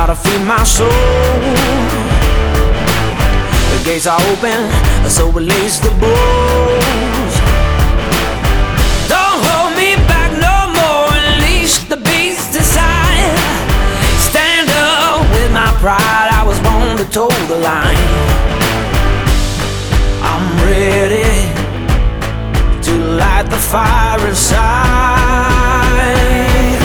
gotta feed my soul. The gates are open, so release the bulls. Don't hold me back no more, unleash the beast inside. Stand up with my pride, I was born to toe the line. I'm ready to light the fire inside.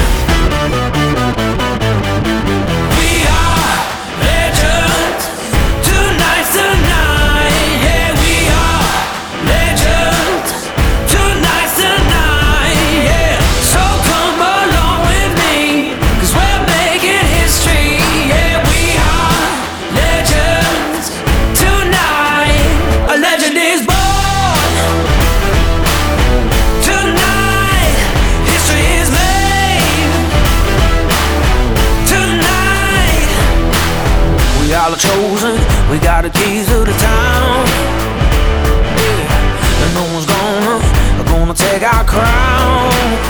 We are the chosen, we got the keys to the town. Yeah. And no one's gonna take our crown.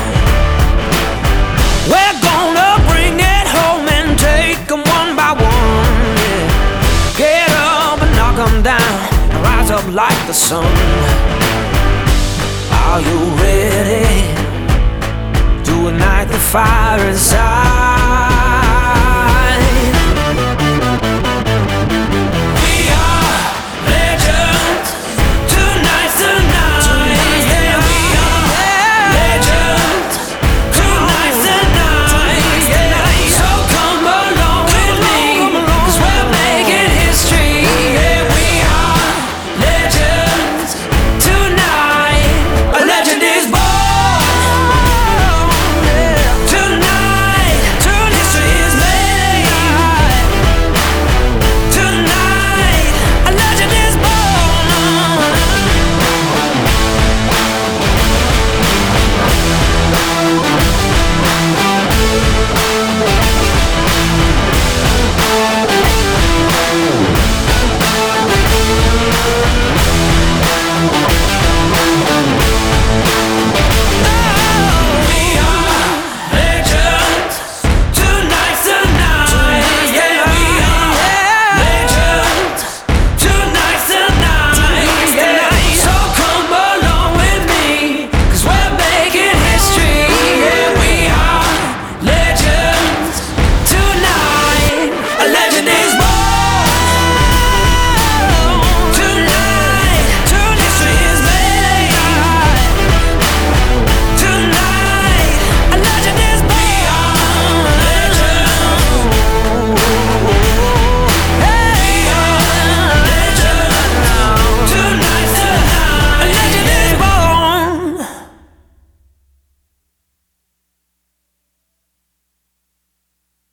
We're gonna bring it home and take them one by one. Yeah. Get up and knock them down and rise up like the sun. Are you ready to ignite the fire inside?